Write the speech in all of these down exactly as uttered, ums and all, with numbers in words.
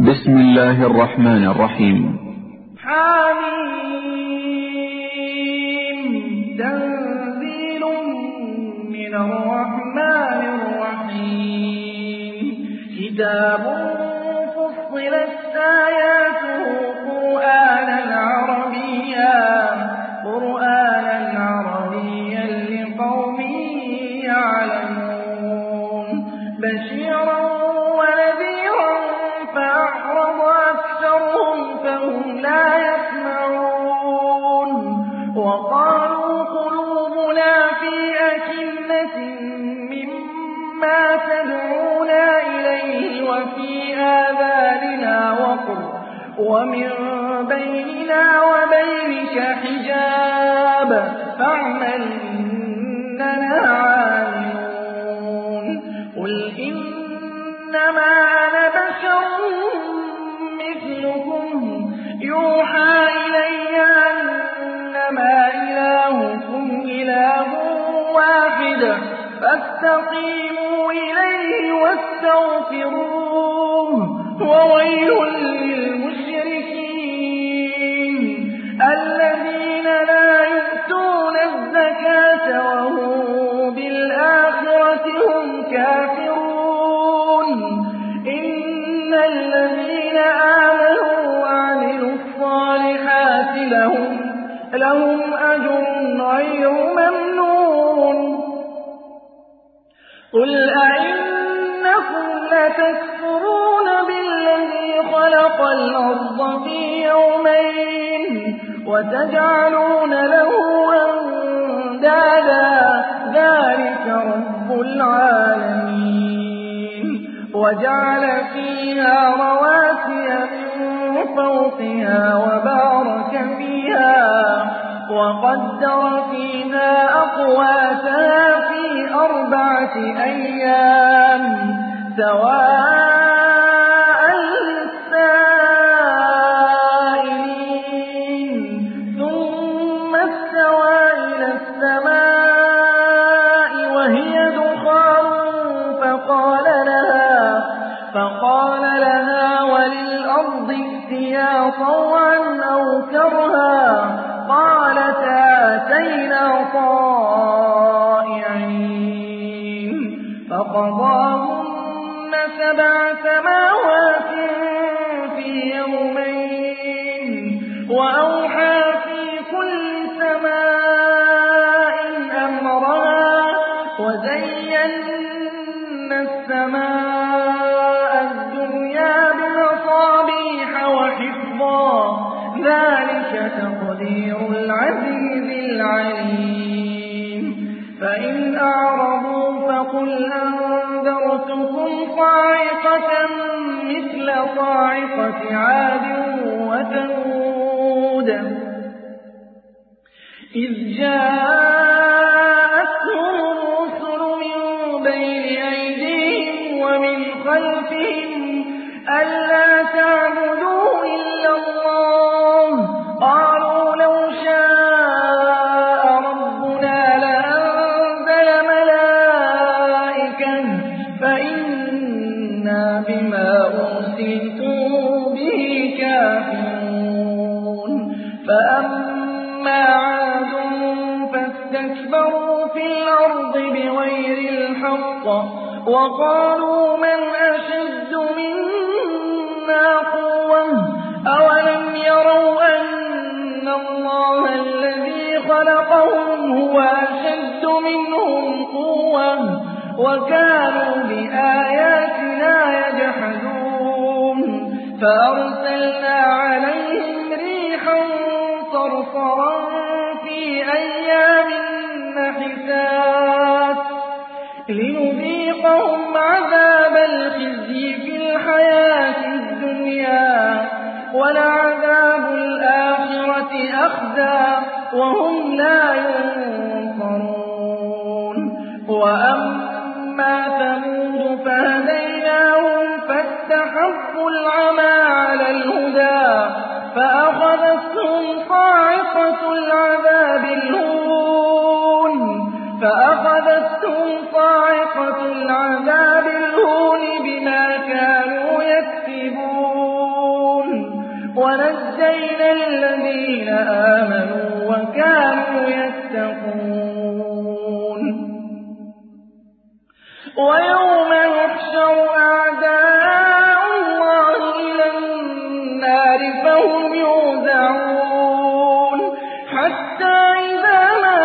بسم الله الرحمن الرحيم. حميم تنزيل من الرحمن الرحيم كتاب فصلت آياته قرآنا عربيا قرآنا عربيا لقوم يعلمون بشيرا ونذيرا فأعرض أكثرهم فهم لا يسمعون وقالوا قلوبنا في أكنة مما تدعونا إليه وفي آذاننا وقر ومن بيننا وبينك حجاب فاعمل إننا عاملون قل إنما أنا بشر مثلكم يوحى إلي أنما إلهكم إله واحد فاستقيموا إليه واستغفروه وويل للمشركين الذين لا يؤتون الزكاة وهم بالآخرة هم كافرون إن الذين آمنوا وعملوا الصالحات لهم لهم أجر غير ممنون قل أئنكم لتكفرون بالذي خلق الأرض في يومين وتجعلون له أندادا ذلك رب العالمين وجعل فيها رواسي من فوقها وبارك فيها وقدر فيها أقواتها في أربعة أيام سواء للسائلين ثم استوى إلى السماء وهي دخان فقال لها فقال لها وللأرض ائتيا طوعا أو كرها قالتا أتينا طائعين فقضاهن سبع سماوات في يومين وأوحى في كل سماء أمرها وزينا السماء الدنيا بمصابيح وحفظا ذلك تقدير العزيز العليم فإن أعرضوا فقل أنذرتكم صاعقة مثل صاعقة عاد وثمود إذ جاءتهم الرسل من بين أيديهم ومن خلفهم ألا تعبدوا إلا الله قالوا لو شاء ربنا لأنزل ملائكة فإنا بما أرسلتم به كافرون فأما عاد فاستكبروا في الأرض بغير الحق وقالوا من أشد منا قوة أولم يروا أن الله الذي خلقهم هو أشد منهم قوة وكانوا بآياتنا يجحدون فأرسلنا عليهم ريحا صرصرا في أيام نحسات لنذيقهم عذاب الخزي في الحياة الدنيا ولعذاب الآخرة أخزى وهم لا ينصرون وأما ثمود فهديناهم فاستحبوا العمى على الهدى فأخذتهم صاعقة العذاب الهون فأخذتهم صاعقة العذاب الهون بما كانوا يكسبون ونجينا الذين آمنوا وكانوا يتقون ويوم يحشر أعداء الله إلى النار فهم يوزعون حتى إذا ما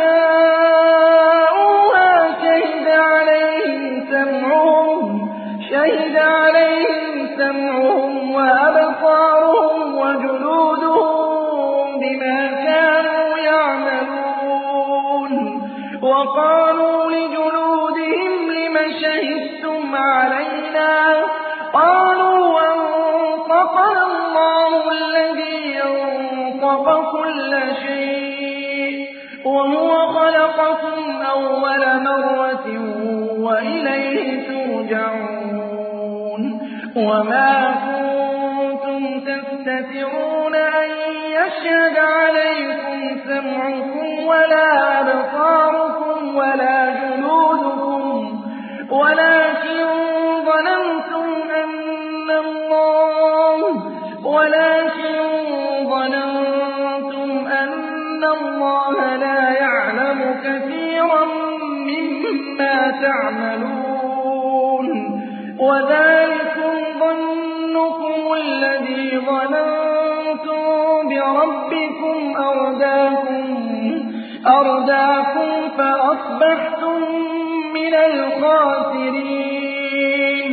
جاءوها شهد عليهم سمعهم شهد عليهم سمعهم وأبصارهم وجلودهم بما كانوا يعملون وقالوا لجلودهم لم شهدتم علينا قالوا أنطقنا الله الذي أنطق كل شيء وهو خلقكم أول مرة وإليه ترجعون وما كنتم تستترون أن يشهد عليكم سمعكم ولا أبصاركم ولا جلودكم ولكن ظننتم أن الله ولكن ظننتم أن الله لا يعلم كثيرا مما تعملون وذلكم ظنكم الذي ظننتم بربكم أرداكم أرداكم فأصبحتم من الخاسرين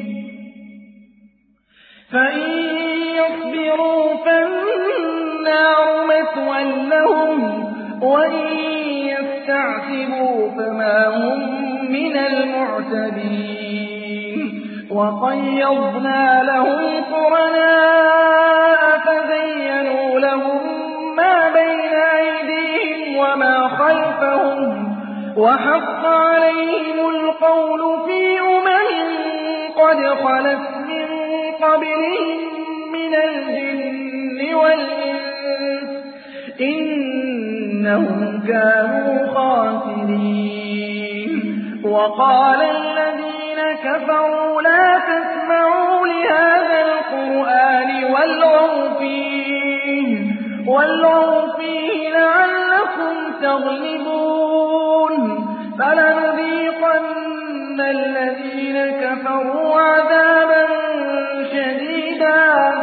فإن يصبروا فالنار مثوى لهم وإن يستعتبوا فما هم من المعتدين وقيضنا لهم قرناء فزينوا لهم ما بين أيديهم وما خلفهم وحق عليهم القول في أمم قد خلت من قبلهم من الجن والإنس إنهم كانوا خاسرين وقال الذين كفروا لا تسمعوا لهذا القرآن والغوا فيه والغوا فيه لعلكم تغلبون فلنذيقن الذين كفروا عذابا شديدا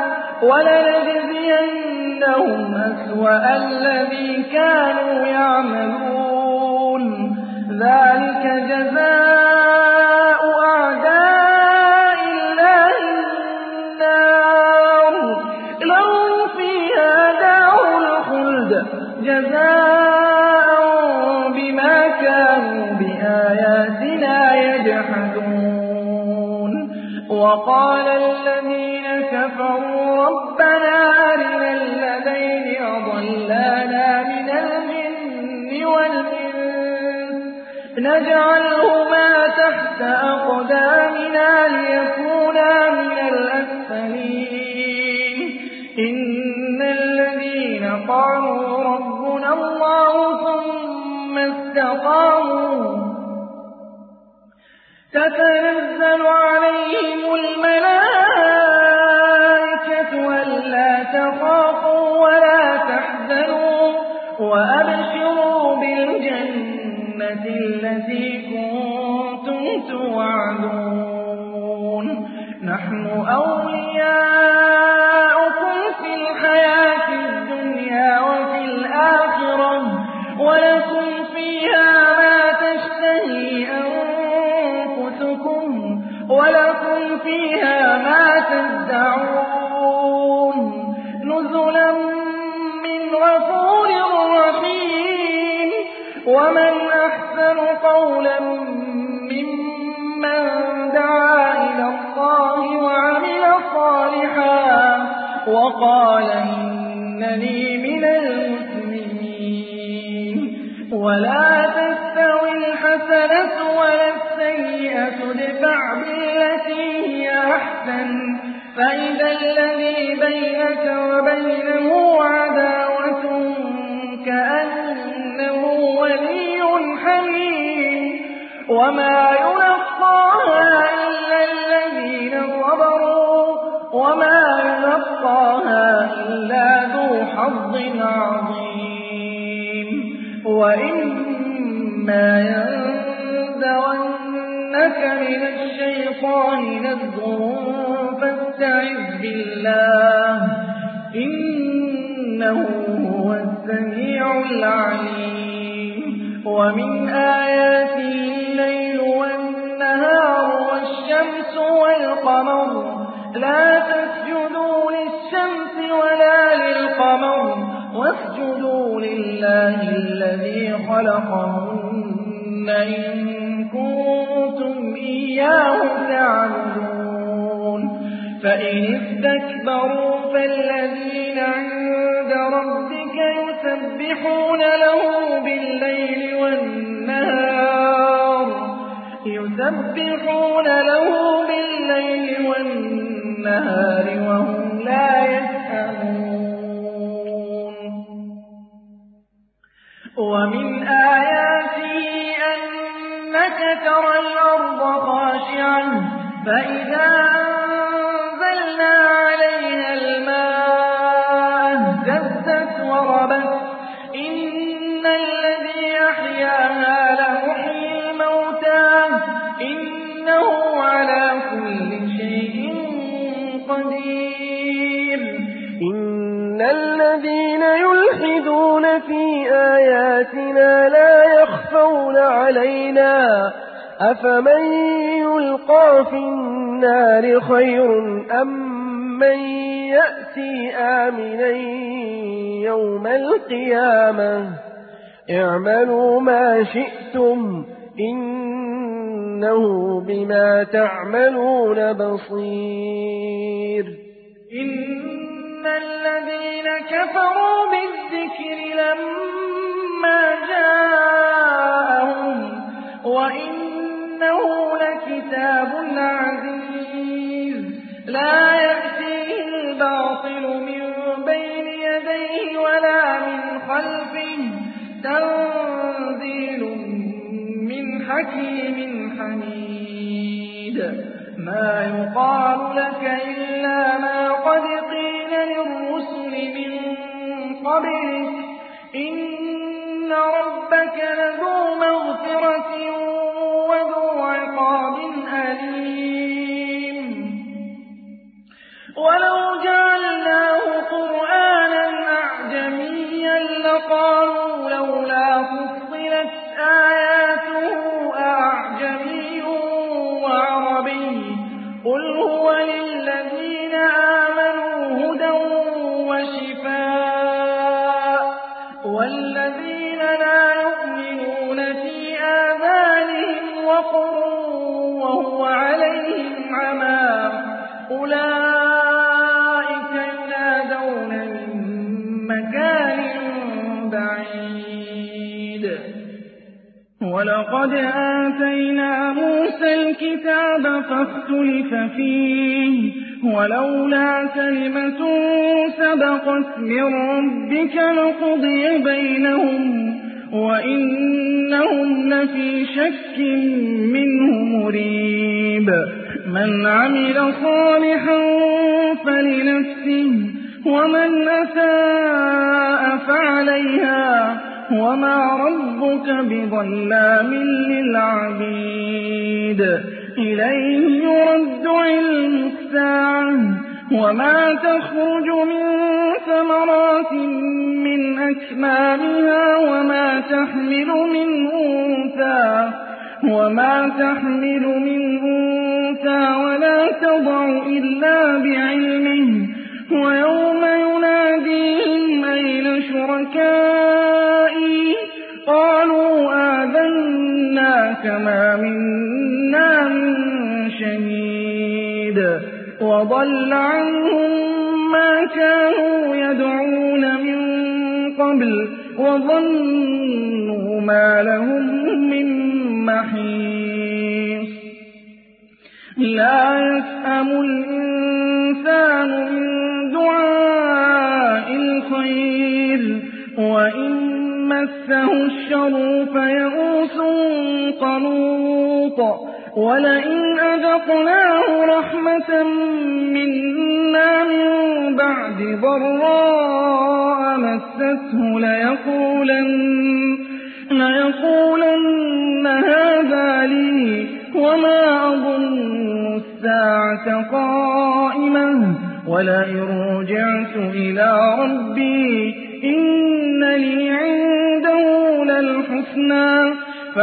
ولنجزينهم أسوأ الذي كانوا يعملون ذلك جزاء أعداء الله النار لهم فيها دار الخلد جزاء بما كانوا بآياتنا يجحدون وقال الذين كفروا ربنا أرنا الذين أضلانا من الجن والإنس نجعلهما تحت أقدامنا ليكونا من الأسفلين إن الذين قالوا ربنا الله ثم استقاموا تتنزل عليهم الملائكة ألا تخافوا ولا تحزنوا وأبشروا بالجنة التي كنتم توعدون نحن أولياؤكم في الحياة الدنيا وفي الآخرة ولكم فيها ما تشتهي أنفسكم ولكم فيها ما تدعون نزلا من غفور رحيم ومن أحسن قولا ممن دعا إلى الله وعمل صالحا وقال إنني من المسلمين ولا تستوي الحسنة ولا السيئة ادفع بالتي هي أحسن فإذا الذي بينك وبينه عداوة كأنه ولي حميم وما يلقاها إلا الذين صبروا وما يلقاها يلقاها إلا ذو حظ عظيم وإما ينزغنك من الشيطان نزغ فاستعذ بالله إنه هو السميع العليم ومن آياته الليل والنهار والشمس والقمر لا تسجدوا للشمس ولا للقمر واسجدوا لله الذي خلقهن إن كنتم إياه تعبدون فإن استكبروا فالذين عند ربك يسبحون له بالليل والنهار يسبحون له بالليل والنهار وهم لا يسأمون ومن آياته أنك ترى الأرض خاشعة فإذا أنزلنا عليها الماء اهتزت وربت إن الذي أحياها لمحيي الموتى إنه على كل شيء قدير إن الذين يلحدون في آياتنا لا يخفون علينا أفمن يلقى في النار خير أم من يأتي آمنا يوم القيامة اعملوا ما شئتم إنه بما تعملون بصير إن الذين كفروا بالذكر لما جاءهم وإنه لكتاب عزيز لا يأتيه الباطل من بين يديه ولا من خلفه تنزيل من حكيم حميد ما يقال لك إلا ما قد قيل للرسل من قبلك إن ربك لذو مغفرة وذو عقاب أليم ولو جعلناه قرآنا أعجميا لقالوا لولا فصلت آياته أعجمي وعربي قل هو للذين آمنوا هدى وشفاء والذين لا يؤمنون في آذانهم وقر وهو عليهم عمى أولئك ينادون من مكان بعيد ولقد آتينا موسى الكتاب فاختلف فيه ولولا كلمة سبقت من ربك لقضي بينهم وإنهم لفي شك منه مريب من عمل صالحا فلنفسه ومن أساء فعليها وما ربك بظلام للعبيد إليه يرد علم الساعة وما تخرج من ثمرات من أكمامها وما تحمل من أنثى وما تحمل من أنثى ولا تضع إلا بعلمه ويوم يناديهم أين شركائي قالوا آذناك ما منا من شهيد وضل عنهم ما كانوا يدعون من قبل وظنوا ما لهم من محيص لا يسأم الإنسان من دعاء الخير وإن مسه الشر فيئوس قنوط ولئن أذقناه رحمة منا من بعد ضراء مسته ليقولن, ليقولن هذا لي وما أظن الساعة قائمة ولئن رجعت إلى ربي إن لي عنده للحسنى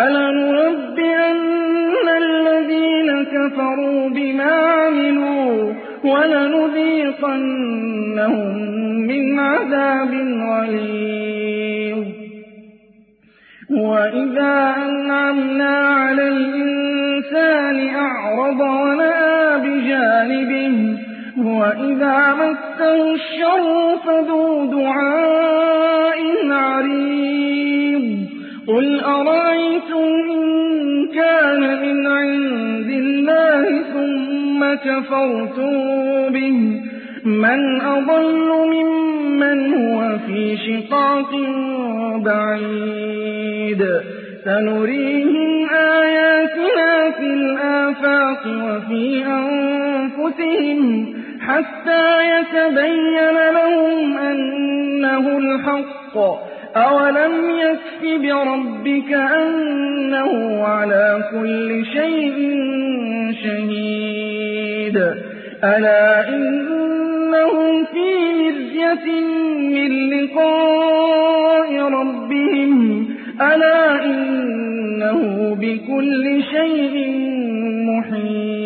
فلننبئن الذين كفروا بما عملوا ولنذيقنهم من عذاب غليظ. وإذا أنعمنا على الإنسان أعرض ونأى بجانبه وإذا مسه الشر فذو دعاء عريض. قل أرأيتم إن كان من عند الله ثم كفرتم به من أضل ممن هو في شقاق بعيد. سنريهم آياتنا في الآفاق وفي أنفسهم حتى يتبين لهم أنه الحق. أولم يكف بربك أنه على كل شيء شهيد. ألا إنهم في مرية من لقاء ربهم ألا إنه بكل شيء محيط.